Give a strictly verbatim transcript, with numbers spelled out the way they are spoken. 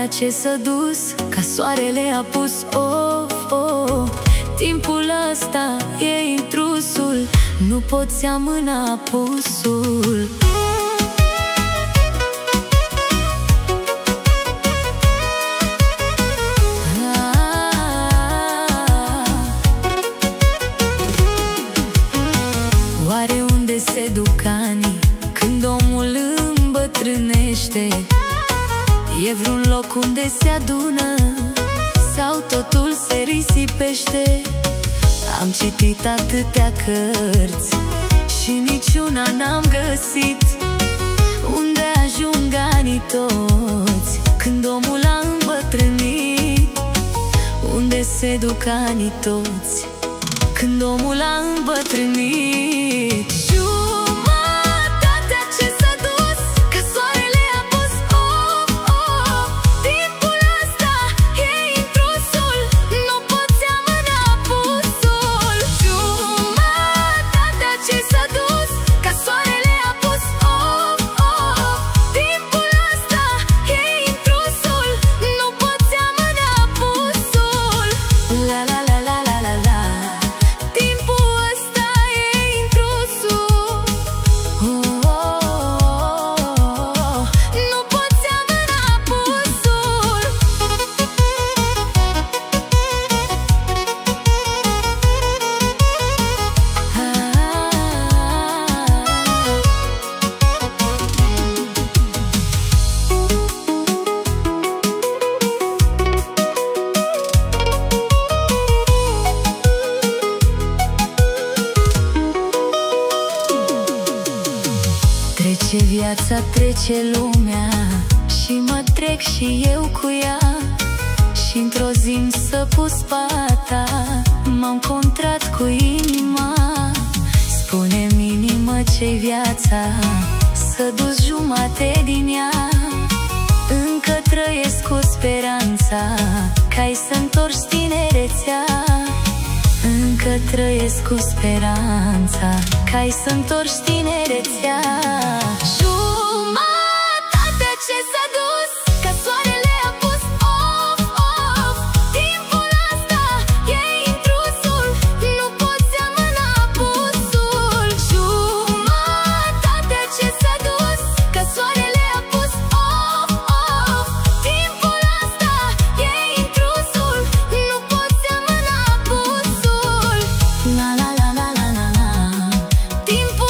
ce s-a dus, ca soarele a pus. Oh, oh, timpul ăsta e intrusul, nu poți amâna apusul. Oare unde se duc anii când omul îmbătrânește? E vreun loc unde se adună sau totul se risipește? Am citit atâtea cărți și niciuna n-am găsit unde ajung anii toți când omul a îmbătrânit. Unde se duc anii toți când omul a îmbătrânit? Jumătatea ce s-a dus, ca soarele a pus. Oh, oh, timpul ăsta e intrusul, nu poți amâna apusul. Jumătatea ce s-a dus, ca soarele a pus. Oh, oh, timpul ăsta e intrusul, nu poți amâna apusul. La la la la la la la, timpul ăsta e intrusul. Oh, oh, oh, nu poți amâna apusul. Trece viața, trece lumea și mă trec și eu cu ea. Și într-o zi s-a pus pata, m-am contrat cu inima. Spune-mi, inimă, ce-i viața? S-a dus jumate din ea. Încă trăiesc cu speranța că-ai să-ntorci tinerețea. Încă trăiesc cu speranța că-ai să-ntorci tinerețea. Jumătatea ce s-a dus, ca soarele a pus. Of, of, timpul ăsta e intrusul, nu poți amâna apusul. Jumătatea ce s-a dus, ca soarele a pus. Of, of, timpul ăsta e intrusul, nu poți amâna apusul. La la la la la la la, timpul